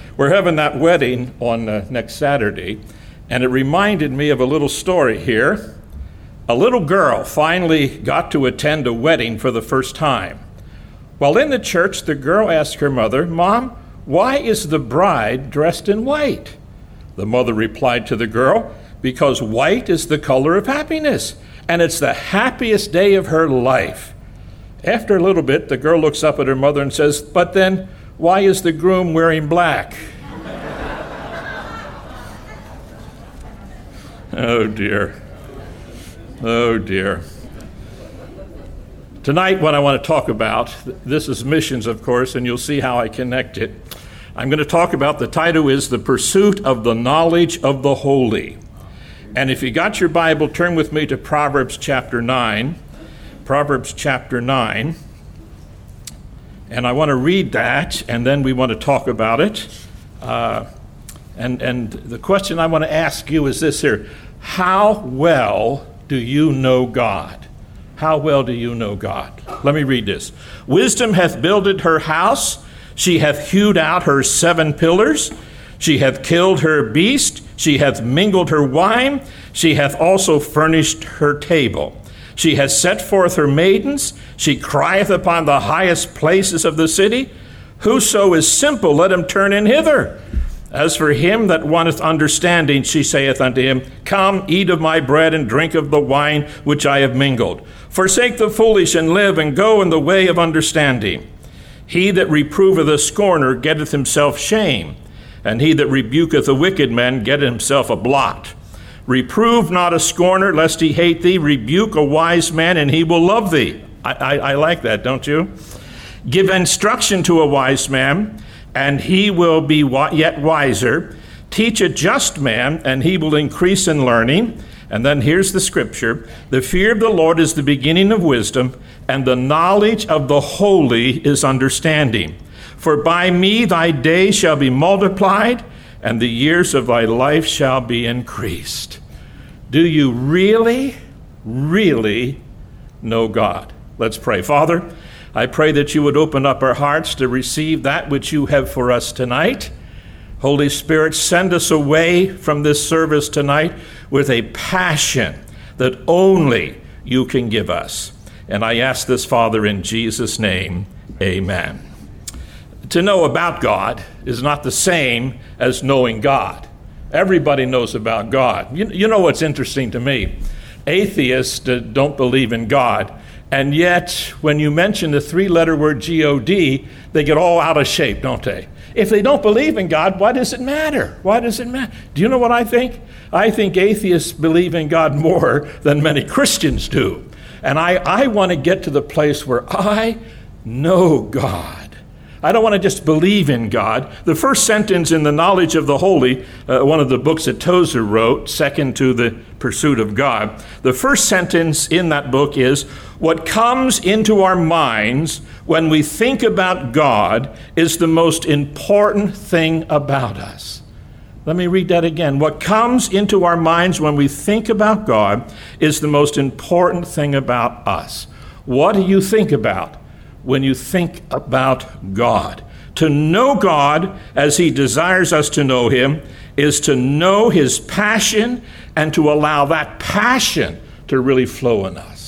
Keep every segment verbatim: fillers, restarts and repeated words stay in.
We're having that wedding on uh, next Saturday, and it reminded me of a little story here. A little girl finally got to attend a wedding for the first time. While in the church, the girl asked her mother, "Mom, why is the bride dressed in white?" The mother replied to the girl, "Because white is the color of happiness, and it's the happiest day of her life." After a little bit, the girl looks up at her mother and says, "But then, why is the groom wearing black?" Oh dear. Oh dear. Tonight, what I want to talk about, this is missions, of course, and you'll see how I connect it. I'm going to talk about, the title is The Pursuit of the Knowledge of the Holy. And if you got your Bible, turn with me to Proverbs chapter nine. Proverbs chapter nine. And I want to read that, and then we want to talk about it. Uh, and, and the question I want to ask you is this here. How well do you know God? How well do you know God? Let me read this. Wisdom hath builded her house. She hath hewed out her seven pillars. She hath killed her beast. She hath mingled her wine. She hath also furnished her table. She hath set forth her maidens. She crieth upon the highest places of the city. Whoso is simple, let him turn in hither. As for him that wanteth understanding, she saith unto him, Come, eat of my bread, and drink of the wine which I have mingled. Forsake the foolish, and live, and go in the way of understanding. He that reproveth a scorner getteth himself shame, and he that rebuketh a wicked man getteth himself a blot. Reprove not a scorner, lest he hate thee. Rebuke a wise man, and he will love thee. I, I, I like that, don't you? Give instruction to a wise man, and he will be yet wiser. Teach a just man, and he will increase in learning. And then here's the scripture. The fear of the Lord is the beginning of wisdom, and the knowledge of the holy is understanding. For by me thy days shall be multiplied, and the years of thy life shall be increased. Do you really, really know God? Let's pray. Father, I pray that you would open up our hearts to receive that which you have for us tonight. Holy Spirit, send us away from this service tonight with a passion that only you can give us. And I ask this, Father, in Jesus' name, amen. To know about God is not the same as knowing God. Everybody knows about God. You, you know what's interesting to me? Atheists uh, don't believe in God. And yet, when you mention the three-letter word G O D, they get all out of shape, don't they? If they don't believe in God, why does it matter? Why does it matter? Do you know what I think? I think atheists believe in God more than many Christians do. And I, I want to get to the place where I know God. I don't want to just believe in God. The first sentence in The Knowledge of the Holy, uh, one of the books that Tozer wrote, second to The Pursuit of God, the first sentence in that book is, what comes into our minds when we think about God is the most important thing about us. Let me read that again. What comes into our minds when we think about God is the most important thing about us. What do you think about when you think about God? To know God as he desires us to know him is to know his passion and to allow that passion to really flow in us.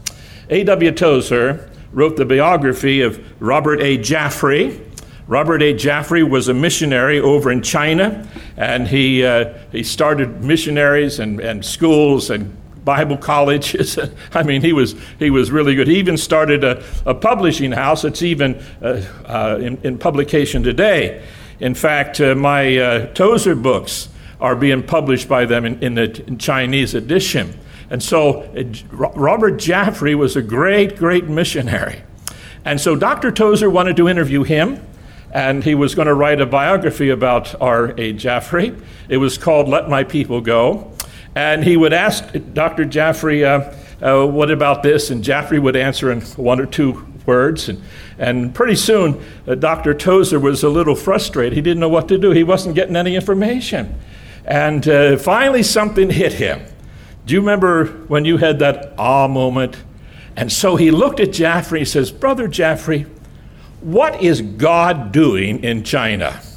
A W Tozer wrote the biography of Robert A. Jaffray. Robert A. Jaffray was a missionary over in China, and he uh, he started missionaries and, and schools and Bible colleges. I mean, he was he was really good. He even started a, a publishing house that's even uh, uh, in, in publication today. In fact, uh, my uh, Tozer books are being published by them in, in the in Chinese edition. And so uh, Robert Jaffray was a great, great missionary. And so Doctor Tozer wanted to interview him, and he was going to write a biography about R A Jaffray. It was called Let My People Go. And he would ask Doctor Jaffray, uh, uh, what about this? And Jaffray would answer in one or two words. And, and pretty soon, uh, Doctor Tozer was a little frustrated. He didn't know what to do. He wasn't getting any information. And uh, finally, something hit him. Do you remember when you had that ah moment? And so he looked at Jaffray. He says, Brother Jaffray, what is God doing in China?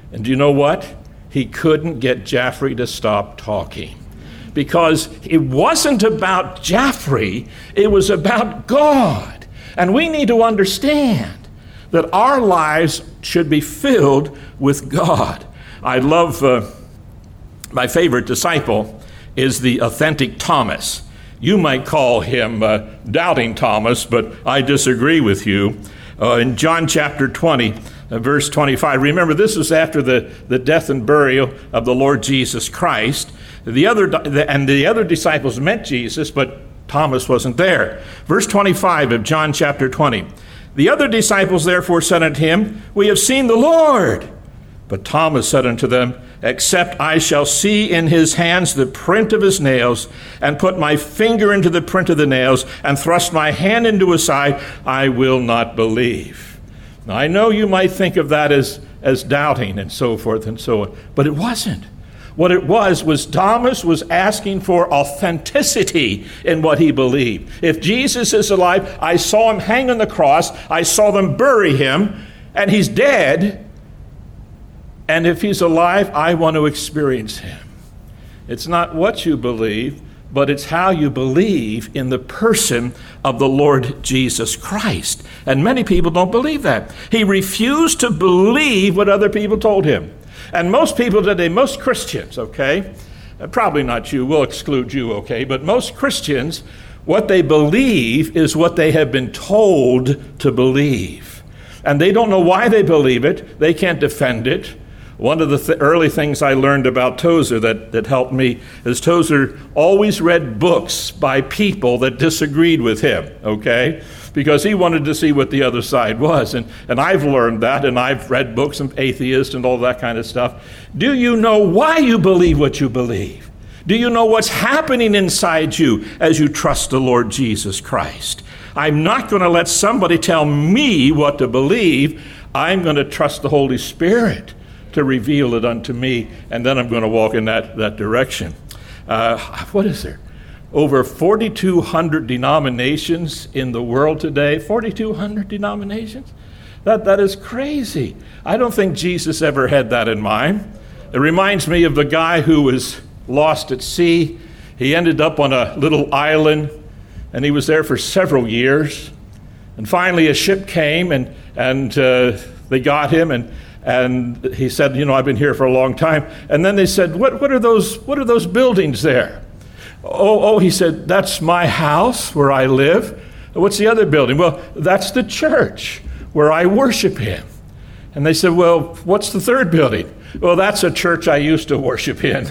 And do you know what? He couldn't get Jaffrey to stop talking. Because it wasn't about Jaffrey, it was about God. And we need to understand that our lives should be filled with God. I love, uh, my favorite disciple is the authentic Thomas. You might call him uh, Doubting Thomas, but I disagree with you. Uh, in John chapter twenty, uh, verse twenty-five, remember this was after the, the death and burial of the Lord Jesus Christ. The other and the other disciples met Jesus, but Thomas wasn't there. Verse twenty-five of John chapter twenty. The other disciples therefore said unto him, We have seen the Lord. But Thomas said unto them, Except I shall see in his hands the print of his nails, and put my finger into the print of the nails, and thrust my hand into his side, I will not believe. Now I know you might think of that as, as doubting and so forth and so on, but it wasn't. What it was, was Thomas was asking for authenticity in what he believed. If Jesus is alive, I saw him hang on the cross, I saw them bury him, and he's dead. And if he's alive, I want to experience him. It's not what you believe, but it's how you believe in the person of the Lord Jesus Christ. And many people don't believe that. He refused to believe what other people told him. And most people today, most Christians, okay, probably not you, we'll exclude you, okay, but most Christians, what they believe is what they have been told to believe. And they don't know why they believe it. They can't defend it. One of the th- early things I learned about Tozer that, that helped me is Tozer always read books by people that disagreed with him, okay? Because he wanted to see what the other side was. And, and I've learned that, and I've read books on atheists and all that kind of stuff. Do you know why you believe what you believe? Do you know what's happening inside you as you trust the Lord Jesus Christ? I'm not going to let somebody tell me what to believe. I'm going to trust the Holy Spirit to reveal it unto me, and then I'm going to walk in that, that direction. Uh, what is there? Over forty-two hundred denominations in the world today. forty-two hundred denominations? That, that is crazy. I don't think Jesus ever had that in mind. It reminds me of the guy who was lost at sea. He ended up on a little island, and he was there for several years. And finally a ship came, and, and uh, they got him, and And he said, you know, I've been here for a long time. And then they said, what, what are those, what are those buildings there? Oh, oh, he said, that's my house where I live. What's the other building? Well, that's the church where I worship him. And they said, well, what's the third building? Well, that's a church I used to worship in.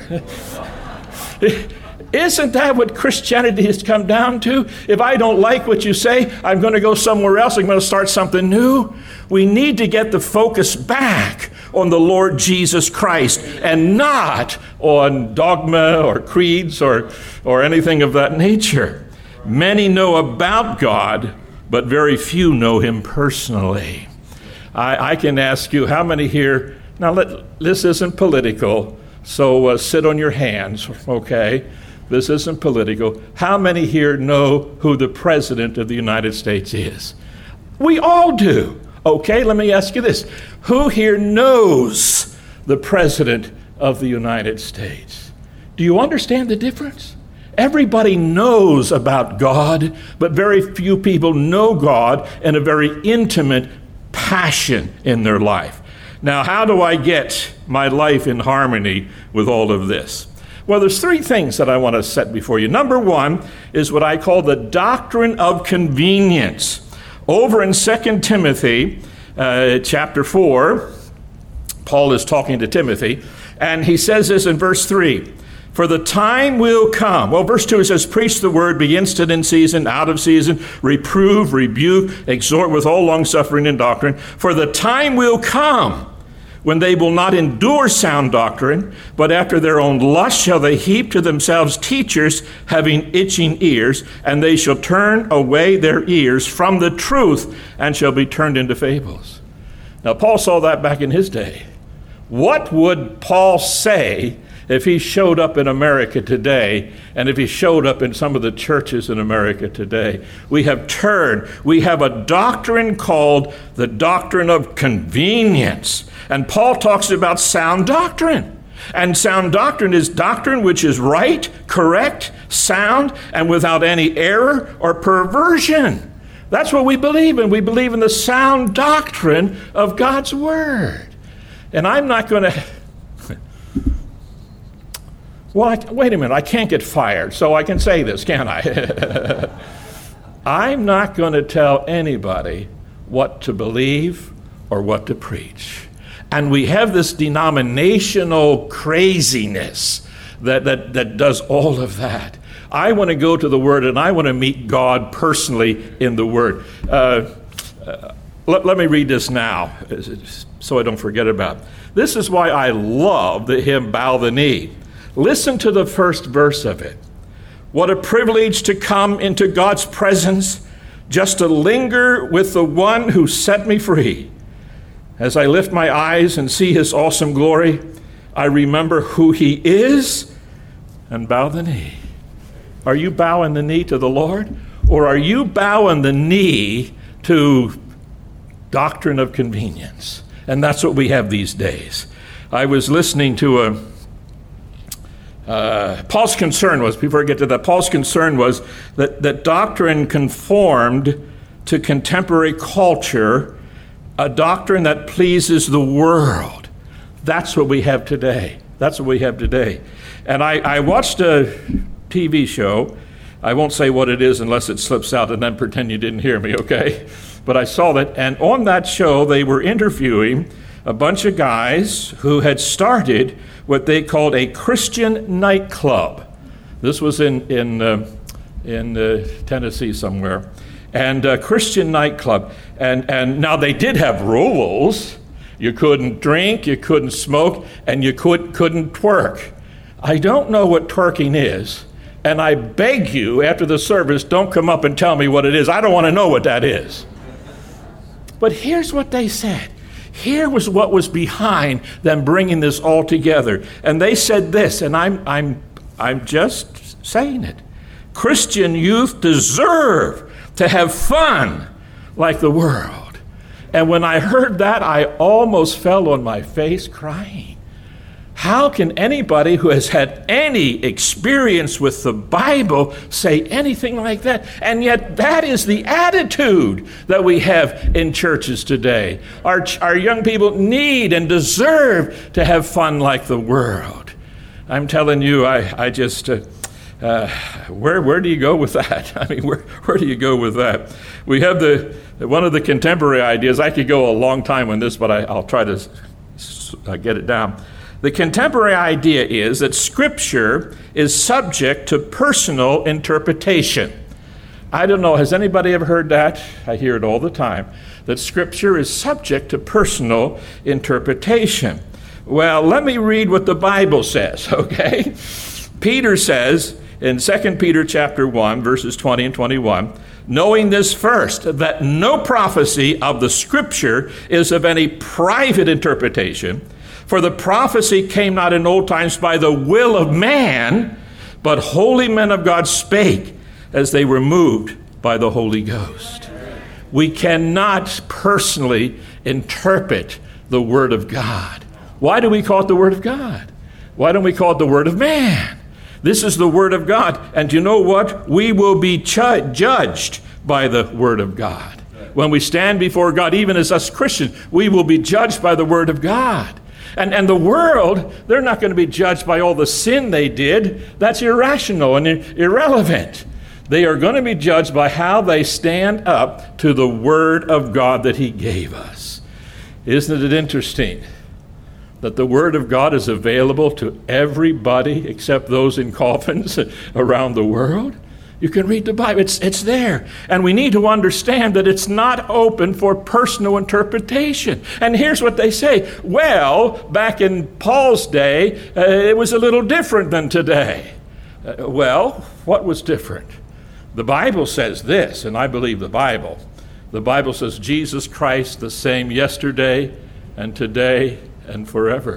Isn't that what Christianity has come down to? If I don't like what you say, I'm going to go somewhere else. I'm going to start something new. We need to get the focus back on the Lord Jesus Christ and not on dogma or creeds or, or anything of that nature. Many know about God, but very few know him personally. I, I can ask you, how many here, now let, this isn't political, so uh, sit on your hands, okay? This isn't political. How many here know who the President of the United States is? We all do. Okay, let me ask you this. Who here knows the President of the United States? Do you understand the difference? Everybody knows about God, but very few people know God in a very intimate passion in their life. Now, how do I get my life in harmony with all of this? Well, there's three things that I want to set before you. Number one is what I call the doctrine of convenience. Over in Second Timothy uh, chapter four, Paul is talking to Timothy, and he says this in verse three, for the time will come. Well, verse two, it says, preach the word, be instant in season, out of season, reprove, rebuke, exhort with all longsuffering and doctrine. For the time will come when they will not endure sound doctrine, but after their own lust shall they heap to themselves teachers having itching ears, and they shall turn away their ears from the truth and shall be turned into fables. Now, Paul saw that back in his day. What would Paul say if he showed up in America today, and if he showed up in some of the churches in America today. We have turned, we have a doctrine called the doctrine of convenience. And Paul talks about sound doctrine. And sound doctrine is doctrine which is right, correct, sound, and without any error or perversion. That's what we believe in. We believe in the sound doctrine of God's Word. And I'm not going to... Well, I, wait a minute, I can't get fired, so I can say this, can't I? I'm not going to tell anybody what to believe or what to preach. And we have this denominational craziness that, that, that does all of that. I want to go to the Word, and I want to meet God personally in the Word. Uh, uh, let, let me read this now, so I don't forget about it. This is why I love the hymn, Bow the Knee. Listen to the first verse of it. What a privilege to come into God's presence, just to linger with the one who set me free. As I lift my eyes and see his awesome glory, I remember who he is and bow the knee. Are you bowing the knee to the Lord? Or are you bowing the knee to doctrine of convenience? And that's what we have these days. I was listening to a Uh, Paul's concern was, before I get to that, Paul's concern was that, that doctrine conformed to contemporary culture, a doctrine that pleases the world. That's what we have today. That's what we have today. And I, I watched a T V show. I won't say what it is unless it slips out, and then pretend you didn't hear me, okay? But I saw that, and on that show, they were interviewing a bunch of guys who had started what they called a Christian nightclub. This was in in uh, in uh, Tennessee somewhere, and a Christian nightclub. And and now they did have rules. You couldn't drink, you couldn't smoke, and you could couldn't twerk. I don't know what twerking is, and I beg you, after the service, don't come up and tell me what it is. I don't want to know what that is. But here's what they said. Here was what was behind them bringing this all together. And they said this, and I'm I'm I'm just saying it. Christian youth deserve to have fun like the world. And when I heard that, I almost fell on my face crying. How can anybody who has had any experience with the Bible say anything like that? And yet that is the attitude that we have in churches today. Our, our young people need and deserve to have fun like the world. I'm telling you, I, I just, uh, uh, where where do you go with that? I mean, where, where do you go with that? We have the, one of the contemporary ideas. I could go a long time on this, but I, I'll try to uh, get it down. The contemporary idea is that Scripture is subject to personal interpretation. I don't know, has anybody ever heard that? I hear it all the time, that Scripture is subject to personal interpretation. Well, let me read what the Bible says, okay? Peter says in Second Peter chapter one, verses twenty and twenty-one, knowing this first, that no prophecy of the Scripture is of any private interpretation, for the prophecy came not in old times by the will of man, but holy men of God spake as they were moved by the Holy Ghost. We cannot personally interpret the Word of God. Why do we call it the Word of God? Why don't we call it the Word of man? This is the Word of God. And you know what? We will be ch- judged by the Word of God. When we stand before God, even as us Christians, we will be judged by the Word of God. And and the world, they're not going to be judged by all the sin they did. That's irrational and irrelevant. They are going to be judged by how they stand up to the Word of God that He gave us. Isn't it interesting that the Word of God is available to everybody except those in coffins around the world? You can read the Bible. It's, it's there. And we need to understand that it's not open for personal interpretation. And here's what they say. Well, back in Paul's day, uh, it was a little different than today. Uh, well, what was different? The Bible says this, and I believe the Bible. The Bible says Jesus Christ the same yesterday and today and forever.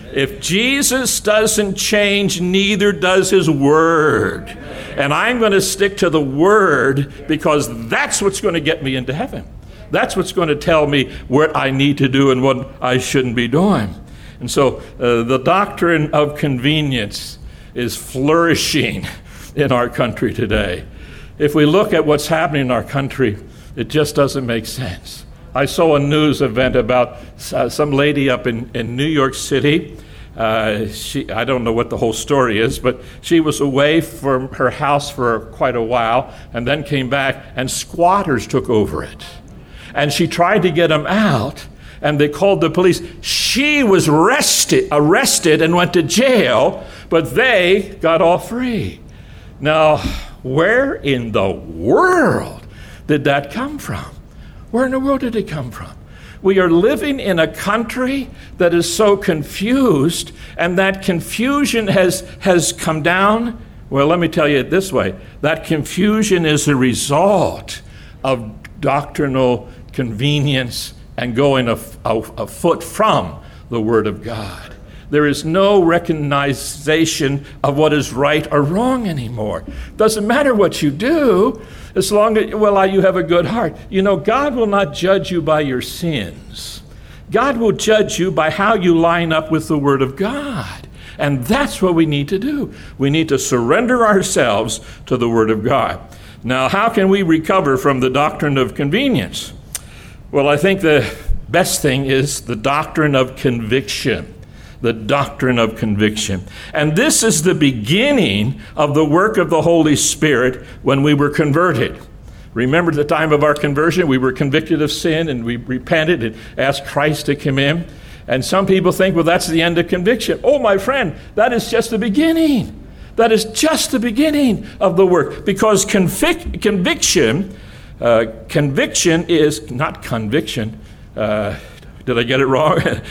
If Jesus doesn't change, neither does his word. And I'm going to stick to the word because that's what's going to get me into heaven. That's what's going to tell me what I need to do and what I shouldn't be doing. And so uh, the doctrine of convenience is flourishing in our country today. If we look at what's happening in our country, it just doesn't make sense. I saw a news event about uh, some lady up in, in New York City. Uh, she, I don't know what the whole story is, but she was away from her house for quite a while and then came back and squatters took over it. And she tried to get them out and they called the police. She was arrested, arrested and went to jail, but they got off free. Now, where in the world did that come from? Where in the world did it come from? We are living in a country that is so confused, and that confusion has, has come down. Well, let me tell you it this way. That confusion is a result of doctrinal convenience and going a, a, a foot from the Word of God. There is no recognition of what is right or wrong anymore. Doesn't matter what you do, as long as, well, you have a good heart. You know, God will not judge you by your sins. God will judge you by how you line up with the Word of God. And that's what we need to do. We need to surrender ourselves to the Word of God. Now, how can we recover from the doctrine of convenience? Well, I think the best thing is the doctrine of conviction. The doctrine of conviction. And this is the beginning of the work of the Holy Spirit when we were converted. Remember the time of our conversion, we were convicted of sin and we repented and asked Christ to come in. And some people think, well, that's the end of conviction. Oh, my friend, that is just the beginning. That is just the beginning of the work. Because convic- conviction, uh, conviction is not conviction, uh, Did I get it wrong? uh,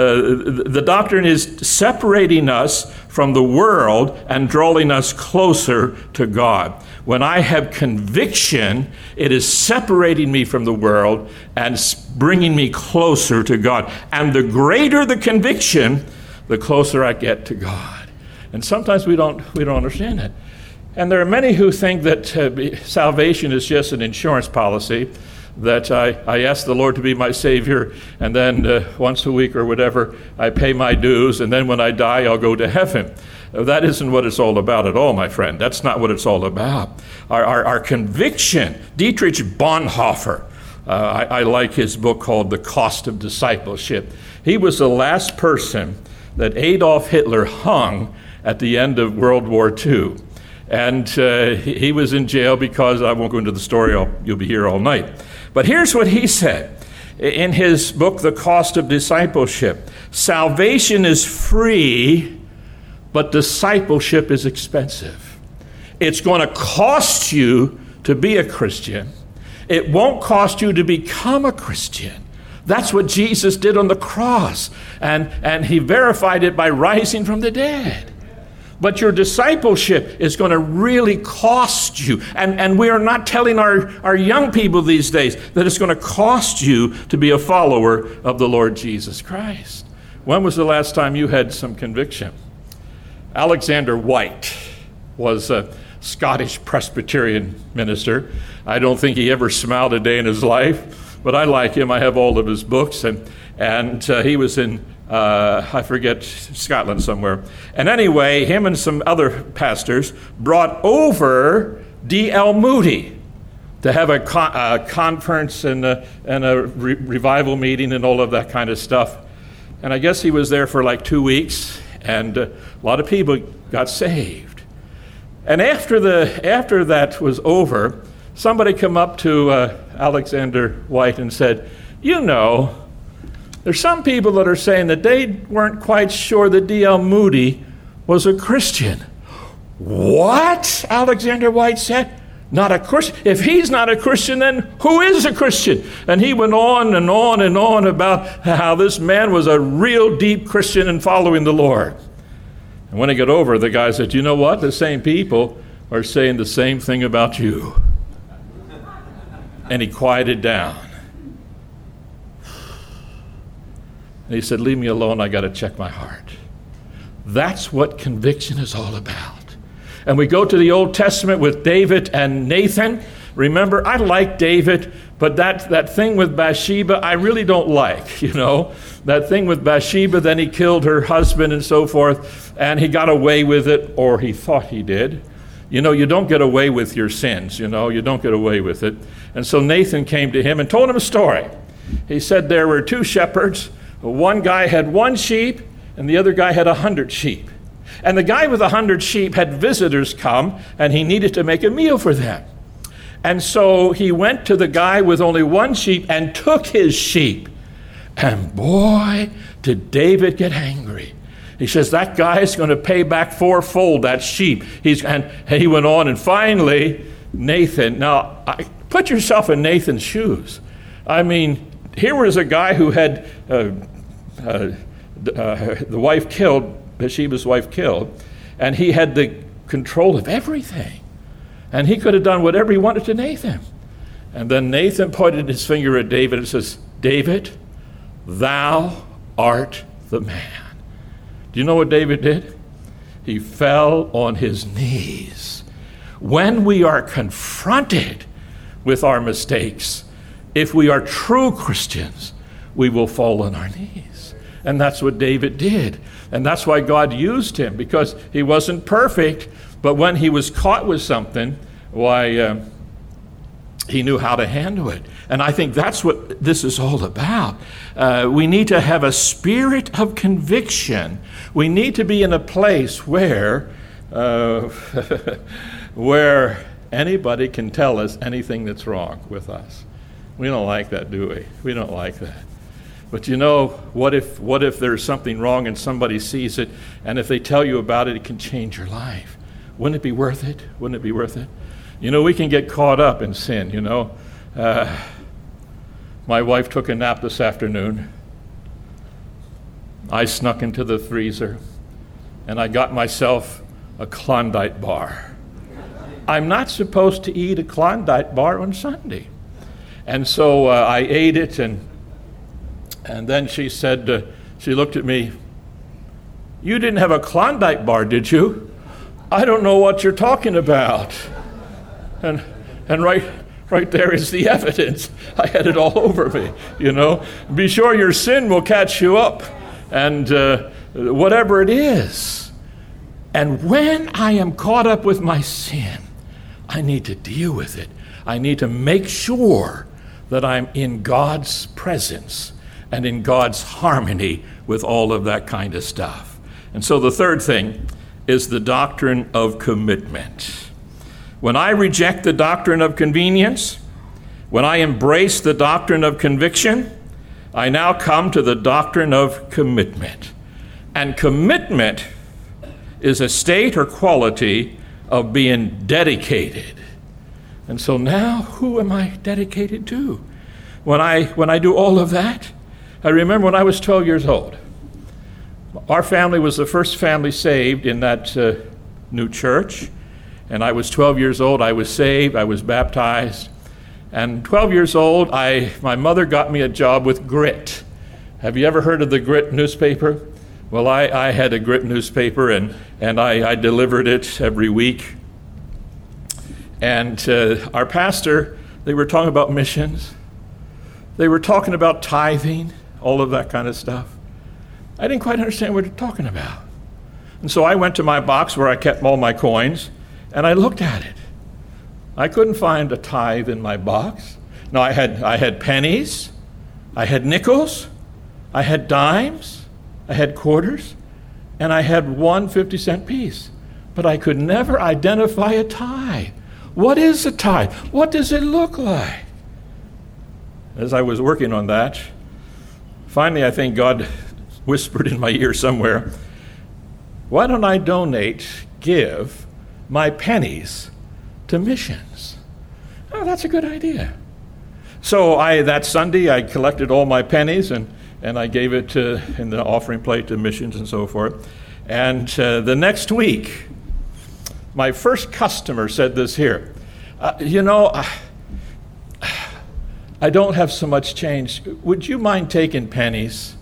the doctrine is separating us from the world and drawing us closer to God. When I have conviction, it is separating me from the world and bringing me closer to God. And the greater the conviction, the closer I get to God. And sometimes we don't we don't understand that. And there are many who think that uh, salvation is just an insurance policy, that I, I ask the Lord to be my Savior, and then uh, once a week or whatever, I pay my dues, and then when I die, I'll go to heaven. Uh, that isn't what it's all about at all, my friend. That's not what it's all about. Our, our, our conviction, Dietrich Bonhoeffer, uh, I, I like his book called The Cost of Discipleship. He was the last person that Adolf Hitler hung at the end of World War Two. And uh, he, he was in jail because, I won't go into the story, I'll, you'll be here all night. But here's what he said in his book, The Cost of Discipleship. Salvation is free, but discipleship is expensive. It's going to cost you to be a Christian. It won't cost you to become a Christian. That's what Jesus did on the cross. And, and he verified it by rising from the dead. But your discipleship is going to really cost you. And, and we are not telling our, our young people these days that it's going to cost you to be a follower of the Lord Jesus Christ. When was the last time you had some conviction? Alexander White was a Scottish Presbyterian minister. I don't think he ever smiled a day in his life, but I like him. I have all of his books, and, and uh, he was in Uh, I forget, Scotland somewhere. And anyway, him and some other pastors brought over D L Moody to have a, con- a conference and a, and a re- revival meeting and all of that kind of stuff. And I guess he was there for like two weeks, and uh, a lot of people got saved. And after the after that was over, somebody came up to uh, Alexander White and said, you know, there's some people that are saying that they weren't quite sure that D L Moody was a Christian. What? Alexander White said. Not a Christian. If he's not a Christian, then who is a Christian? And he went on and on and on about how this man was a real deep Christian and following the Lord. And when he got over, the guy said, you know what? The same people are saying the same thing about you. And he quieted down. And he said, leave me alone, I got to check my heart. That's what conviction is all about. And we go to the Old Testament with David and Nathan. Remember, I like David, but that, that thing with Bathsheba, I really don't like, you know. That thing with Bathsheba, then he killed her husband and so forth, and he got away with it, or he thought he did. You know, you don't get away with your sins, you know. You don't get away with it. And so Nathan came to him and told him a story. He said there were two shepherds. One guy had one sheep, and the other guy had a hundred sheep. And the guy with a hundred sheep had visitors come, and he needed to make a meal for them. And so he went to the guy with only one sheep and took his sheep. And boy, did David get angry. He says, that guy is going to pay back fourfold that sheep. He's, and, and he went on, and finally, Nathan, now, I, put yourself in Nathan's shoes. I mean, here was a guy who had uh, uh, uh, the wife killed, Bathsheba's wife killed, and he had the control of everything. And he could have done whatever he wanted to Nathan. And then Nathan pointed his finger at David and says, David, thou art the man. Do you know what David did? He fell on his knees. When we are confronted with our mistakes, if we are true Christians, we will fall on our knees. And that's what David did. And that's why God used him, because he wasn't perfect, but when he was caught with something, why, uh, he knew how to handle it. And I think that's what this is all about. Uh, we need to have a spirit of conviction. We need to be in a place where, uh, where anybody can tell us anything that's wrong with us. We don't like that, do we? We don't like that. But you know, what if what if there's something wrong and somebody sees it, and if they tell you about it, it can change your life? Wouldn't it be worth it? Wouldn't it be worth it? You know, we can get caught up in sin, you know. Uh, my wife took a nap this afternoon. I snuck into the freezer, and I got myself a Klondike bar. I'm not supposed to eat a Klondike bar on Sunday. And so uh, I ate it, and and then she said, uh, she looked at me, you didn't have a Klondike bar, did you? I don't know what you're talking about. And and right right there is the evidence. I had it all over me, you know. Be sure your sin will catch you up, and uh, whatever it is. And when I am caught up with my sin, I need to deal with it. I need to make sure that I'm in God's presence and in God's harmony with all of that kind of stuff. And so the third thing is the doctrine of commitment. When I reject the doctrine of convenience, when I embrace the doctrine of conviction, I now come to the doctrine of commitment. And commitment is a state or quality of being dedicated. And so now, who am I dedicated to? When I when I do all of that, I remember when I was twelve years old. Our family was the first family saved in that uh, new church. And I was twelve years old. I was saved. I was baptized. And twelve years old, I my mother got me a job with Grit. Have you ever heard of the Grit newspaper? Well, I, I had a Grit newspaper, and, and I, I delivered it every week. And uh, our pastor, they were talking about missions. They were talking about tithing, all of that kind of stuff. I didn't quite understand what they're talking about. And so I went to my box where I kept all my coins, and I looked at it. I couldn't find a tithe in my box. No, I had I had pennies, I had nickels, I had dimes, I had quarters, and I had one fifty-cent piece. But I could never identify a tithe. What is a tithe? What does it look like? As I was working on that, finally I think God whispered in my ear somewhere, why don't I donate, give my pennies to missions? Oh, that's a good idea. So I that Sunday I collected all my pennies and, and I gave it to, in the offering plate to missions and so forth. And uh, the next week, my first customer said this here, uh, you know, I, I don't have so much change. Would you mind taking pennies?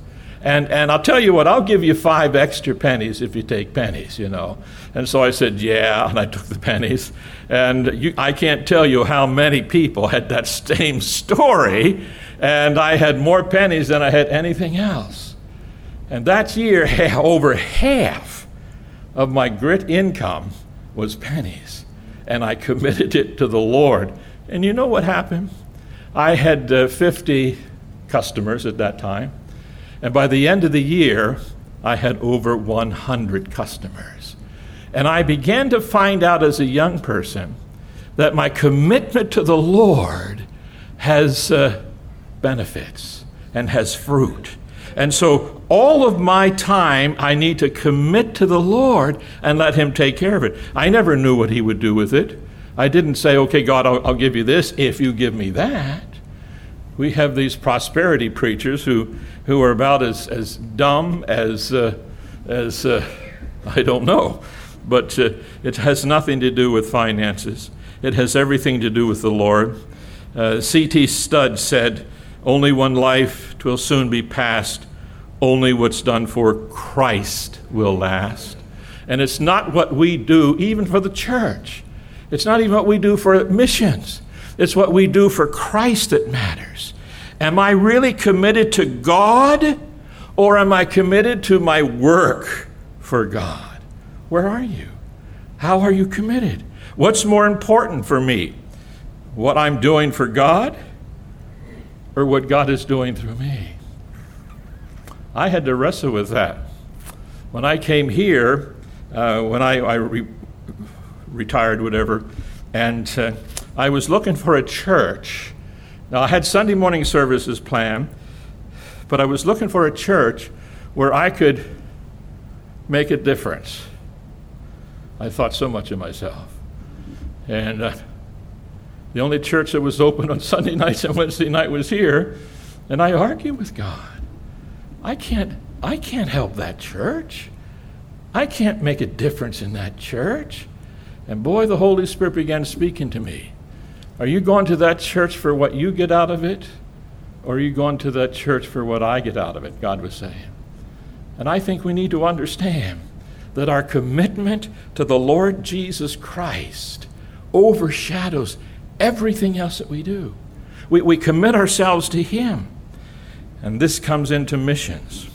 And, and I'll tell you what, I'll give you five extra pennies if you take pennies, you know. And so I said, yeah, and I took the pennies. And you, I can't tell you how many people had that same story, and I had more pennies than I had anything else. And that year, over half of my grit income was pennies, and I committed it to the Lord. And you know what happened? I had uh, fifty customers at that time. And by the end of the year, I had over one hundred customers. And I began to find out as a young person that my commitment to the Lord has uh, benefits and has fruit. And so all of my time, I need to commit to the Lord and let him take care of it. I never knew what he would do with it. I didn't say, okay, God, I'll, I'll give you this if you give me that. We have these prosperity preachers who, who are about as, as dumb as, uh, as uh, I don't know. But uh, it has nothing to do with finances. It has everything to do with the Lord. Uh, C T Studd said, only one life 'twill soon be past. Only what's done for Christ will last. And it's not what we do even for the church. It's not even what we do for missions. It's what we do for Christ that matters. Am I really committed to God, or am I committed to my work for God? Where are you? How are you committed? What's more important for me? What I'm doing for God, or what God is doing through me? I had to wrestle with that. When I came here, uh, when I, I re- retired, whatever, and uh, I was looking for a church. Now, I had Sunday morning services planned, but I was looking for a church where I could make a difference. I thought so much of myself. And uh, the only church that was open on Sunday nights and Wednesday night was here, and I argued with God. I can't, I can't help that church. I can't make a difference in that church. And boy, the Holy Spirit began speaking to me. Are you going to that church for what you get out of it? Or are you going to that church for what I get out of it? God was saying. And I think we need to understand that our commitment to the Lord Jesus Christ overshadows everything else that we do. We, we commit ourselves to him. And this comes into missions.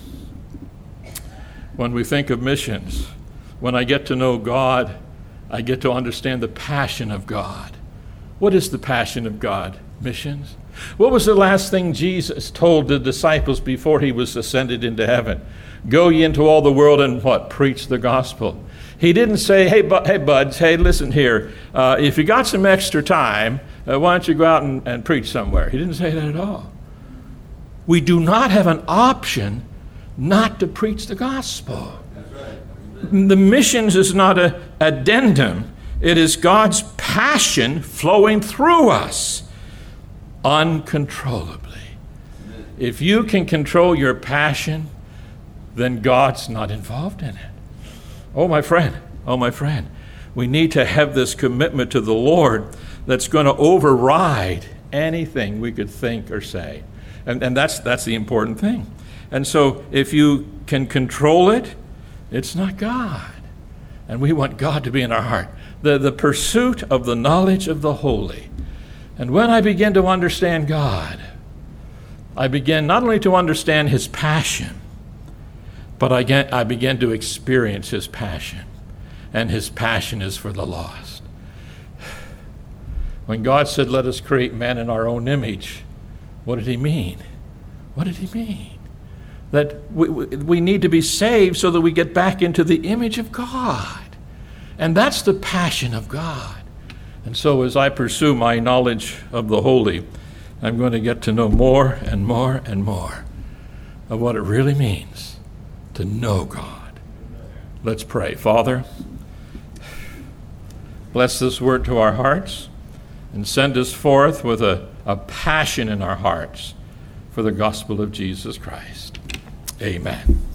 When we think of missions, when I get to know God, I get to understand the passion of God. What is the passion of God? Missions. What was the last thing Jesus told the disciples before he was ascended into heaven? Go ye into all the world and what? Preach the gospel. He didn't say, hey, bu- hey buds, hey, listen here. Uh, if you got some extra time, uh, why don't you go out and, and preach somewhere? He didn't say that at all. We do not have an option not to preach the gospel. The missions is not an addendum. It is God's passion flowing through us uncontrollably. If you can control your passion, then God's not involved in it. Oh, my friend, oh, my friend, we need to have this commitment to the Lord that's going to override anything we could think or say. And, and that's, that's the important thing. And so if you can control it, it's not God. And we want God to be in our heart. The, the pursuit of the knowledge of the holy. And when I begin to understand God, I begin not only to understand his passion, but I, get, I begin to experience his passion. And his passion is for the lost. When God said, let us create man in our own image, what did he mean? What did he mean? That we, we need to be saved so that we get back into the image of God. And that's the passion of God. And so as I pursue my knowledge of the holy, I'm going to get to know more and more and more of what it really means to know God. Let's pray. Father, bless this word to our hearts and send us forth with a, a passion in our hearts for the gospel of Jesus Christ. Amen.